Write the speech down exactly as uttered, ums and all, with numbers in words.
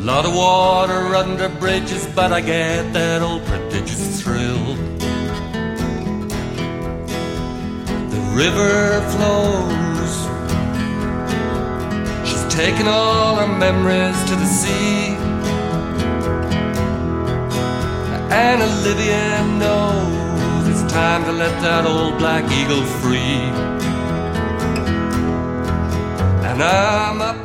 lot of water under bridges, but I get that old prodigious thrill. The river flows, she's taken all her memories to the sea, and Olivia knows it's time to let that old black eagle free. And I'm up